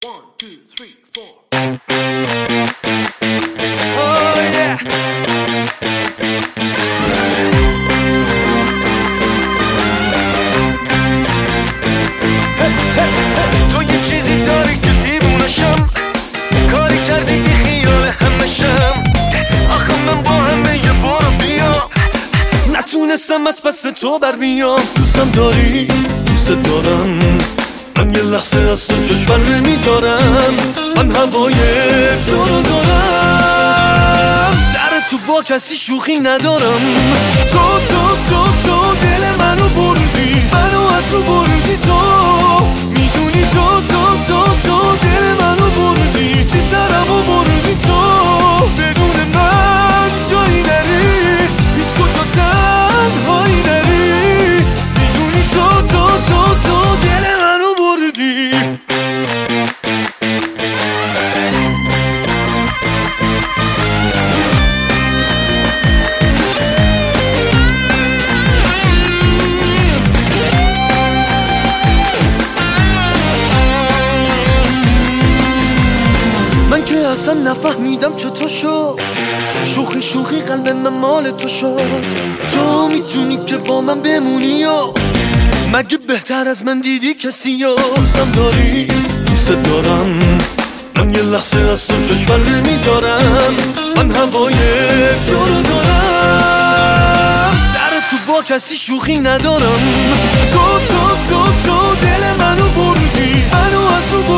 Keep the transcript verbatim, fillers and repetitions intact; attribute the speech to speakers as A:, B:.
A: تو یه چیزی داری که دیوونشم، کاری کردی بی خیال همشم. آخه من با همه یه برو بیا نتونستم از پس تو بر بیام. دوستم داری، دوست دارم، من یه لحظه از تو چشم بر نمیدارم. من هوای تو رو دارم، سر تو با کسی شوخی ندارم. تو تو تو تو دل منو بردی، منو از رو بردی. تو میدونی تو تو تو تو دل منو بردی، چی سرمو بردی. تو بدون من جایی نری، هیچ کجا تنهایی نری. میدونی تو تو تو تو دل منو بردی. من که اصلا نفهمیدم چطور شد، شوخی شوخی قلب من مال تو شد. تو میتونی که با من بمونی یا مگه بهتر از من دیدی کسی یا؟ دوستم داری، دوست دارم، من یه لحظه از تو چشم بر نمیدارم. من هوای تو رو دارم، سر تو با کسی شوخی ندارم. تو تو تو تو دل منو بردی، منو از رو بردی.